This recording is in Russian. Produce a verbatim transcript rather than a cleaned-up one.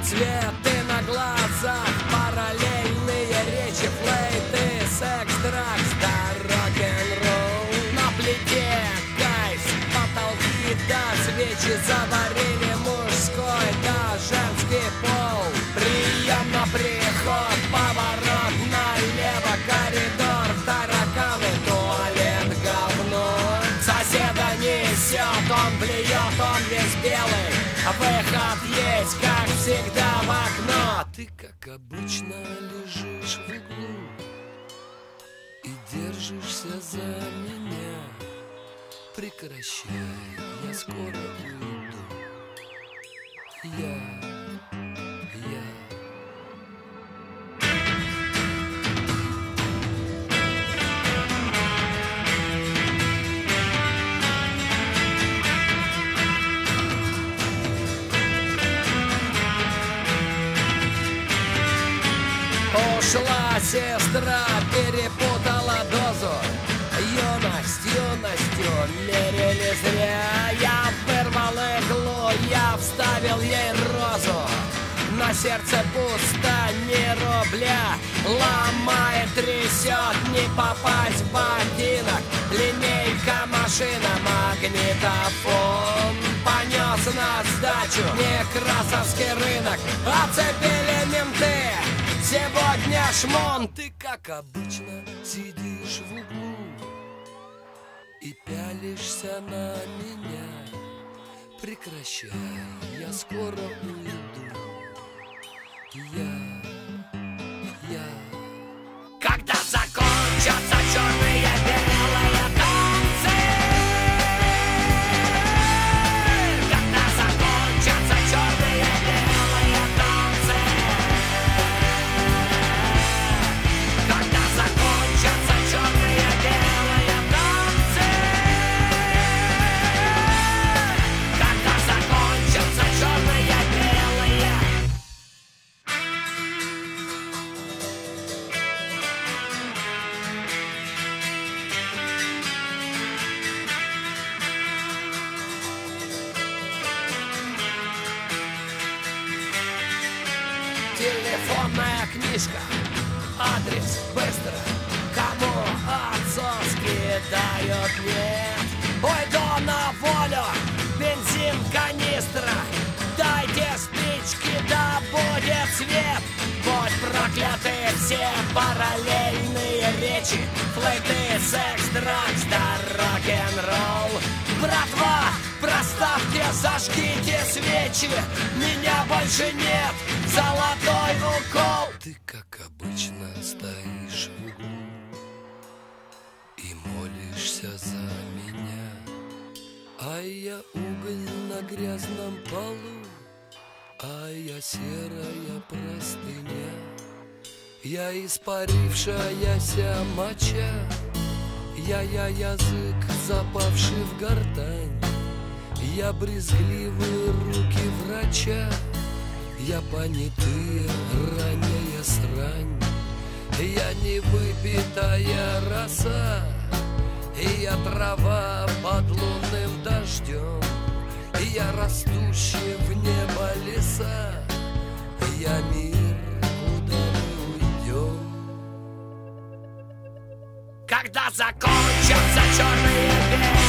цветы на глазах, параллельные речи, флейты, секс, дракс, да рок-н-ролл. На плите кайф, потолки да свечи заварили мужской да женский пол. Прием на приход, поворот налево, коридор, тараканы, туалет, говно. Соседа несет, он блюет, он весь белый, выход есть, как всегда, в окно. Ты, как обычно, лежишь в углу и держишься за меня. Прекращай, я скоро уйду. Я, я. Ушла сестра, перепутала дозу. Юность, юностью мерили зря. Я вырвал иглу, я вставил ей розу. На сердце пусто, ни рубля. Ломает, трясет, не попасть в ботинок. Линейка, машина, магнитофон. Понес на сдачу Некрасовский рынок. Оцепили менты, сегодня шмон. Ты, как обычно, сидишь в углу и пялишься на меня. Прекращай, я скоро уйду. Я, я. Когда закончатся черные белые танцы, когда закончатся черные белые танцы, когда закончатся черные белые танцы, когда закончатся черные белые. Телефонная книжка, адрес быстро. Кому отцовски дают нет? Уйду на волю, бензин, канистра. Дайте спички, да будет свет. Будь прокляты все параллельные речи, флейты, секс, дракс, да рок-н-ролл. Братва, проставьте, зажгите свечи, меня больше нет, золотой укол. Ты, как обычно, стоишь в углу и молишься за меня, а я уголь на грязном полу, а я серая простыня. Я испарившаяся моча, я-я язык, запавший в гортань. Я брезгливые руки врача, я понятые ранняя срань. Я невыпитая роса, и я трава под лунным дождем. Я растущие в небо леса, я мир, куда мы уйдем. Когда закончатся черные белые